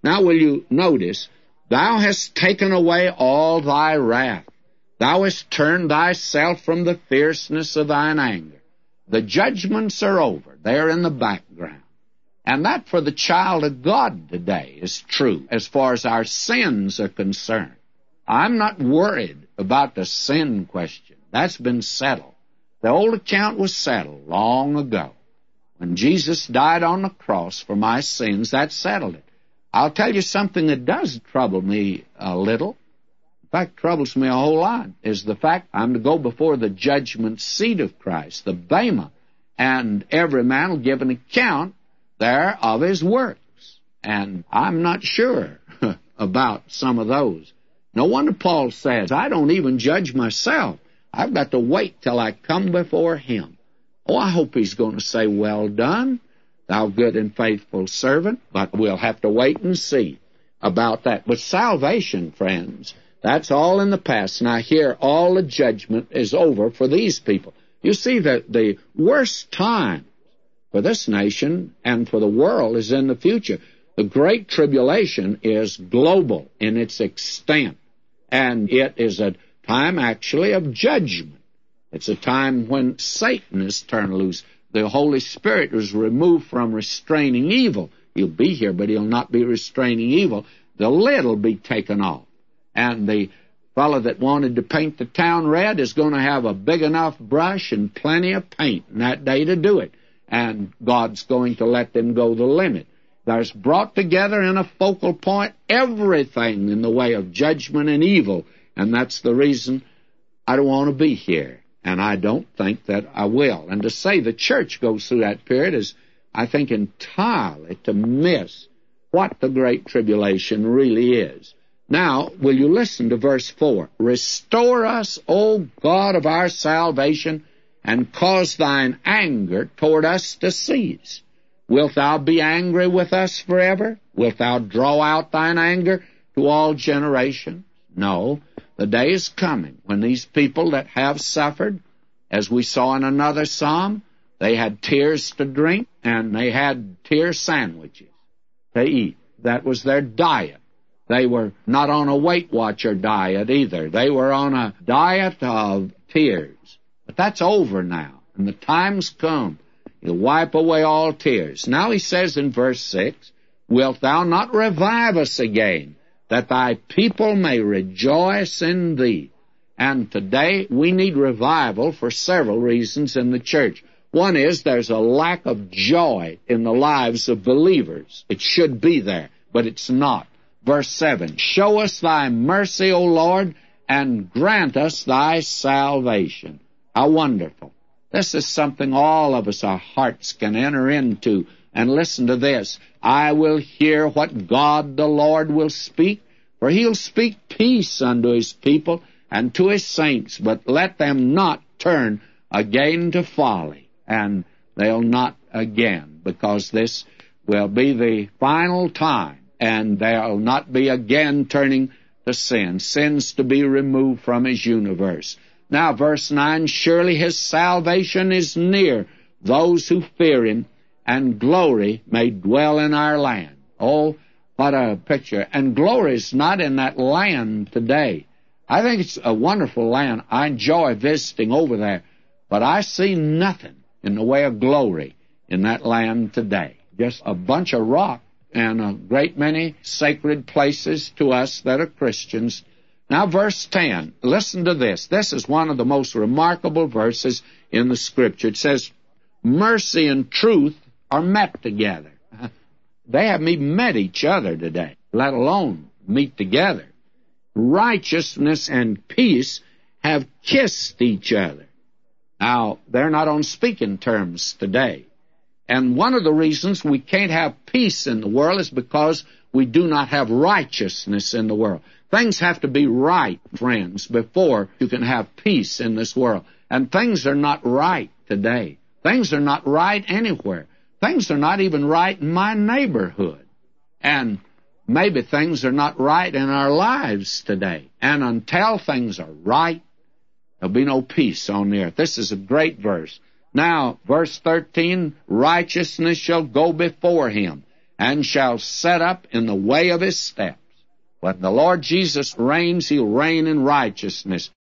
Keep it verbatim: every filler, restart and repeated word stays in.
Now will you notice, thou hast taken away all thy wrath. Thou hast turned thyself from the fierceness of thine anger. The judgments are over. They're in the background. And that for the child of God today is true as far as our sins are concerned. I'm not worried about the sin question. That's been settled. The old account was settled long ago. When Jesus died on the cross for my sins, that settled it. I'll tell you something that does trouble me a little. In fact, troubles me a whole lot, is the fact I'm to go before the judgment seat of Christ, the Bema, and every man will give an account there of his works. And I'm not sure about some of those. No wonder Paul says, I don't even judge myself. I've got to wait till I come before him. Oh, I hope he's going to say, well done, thou good and faithful servant, but we'll have to wait and see about that. But salvation, friends, that's all in the past. Now here, all the judgment is over for these people. You see, the, the worst time for this nation and for the world is in the future. The Great Tribulation is global in its extent, and it is a time, actually, of judgment. It's a time when Satan is turned loose. The Holy Spirit is removed from restraining evil. He'll be here, but he'll not be restraining evil. The lid will be taken off. And the fellow that wanted to paint the town red is going to have a big enough brush and plenty of paint in that day to do it. And God's going to let them go the limit. There's brought together in a focal point everything in the way of judgment and evil. And that's the reason I don't want to be here. And I don't think that I will. And to say the church goes through that period is, I think, entirely to miss what the Great Tribulation really is. Now, will you listen to verse four? Restore us, O God of our salvation, and cause thine anger toward us to cease. Wilt thou be angry with us forever? Wilt thou draw out thine anger to all generations? No. The day is coming when these people that have suffered, as we saw in another psalm, they had tears to drink and they had tear sandwiches to eat. That was their diet. They were not on a Weight Watcher diet either. They were on a diet of tears. But that's over now, and the time's come. He'll wipe away all tears. Now he says in verse six, Wilt thou not revive us again, that thy people may rejoice in thee? And today we need revival for several reasons in the church. One is there's a lack of joy in the lives of believers. It should be there, but it's not. Verse seven, Show us thy mercy, O Lord, and grant us thy salvation. How wonderful. This is something all of us, our hearts, can enter into. And listen to this. I will hear what God the Lord will speak, for he'll speak peace unto his people and to his saints, but let them not turn again to folly. And they'll not again, because this will be the final time, and they'll not be again turning to sin. Sin's to be removed from his universe. Now, verse nine, Surely his salvation is near those who fear him, and glory may dwell in our land. Oh, what a picture. And glory is not in that land today. I think it's a wonderful land. I enjoy visiting over there. But I see nothing in the way of glory in that land today. Just a bunch of rock and a great many sacred places to us that are Christians. Now, verse ten, listen to this. This is one of the most remarkable verses in the Scripture. It says, Mercy and truth are met together. They haven't even met each other today, let alone meet together. Righteousness and peace have kissed each other. Now, they're not on speaking terms today. And one of the reasons we can't have peace in the world is because we do not have righteousness in the world. Things have to be right, friends, before you can have peace in this world. And things are not right today. Things are not right anywhere. Things are not even right in my neighborhood. And maybe things are not right in our lives today. And until things are right, there'll be no peace on the earth. This is a great verse. Now, verse thirteen, Righteousness shall go before him, and shall set up in the way of his steps. When the Lord Jesus reigns, he'll reign in righteousness.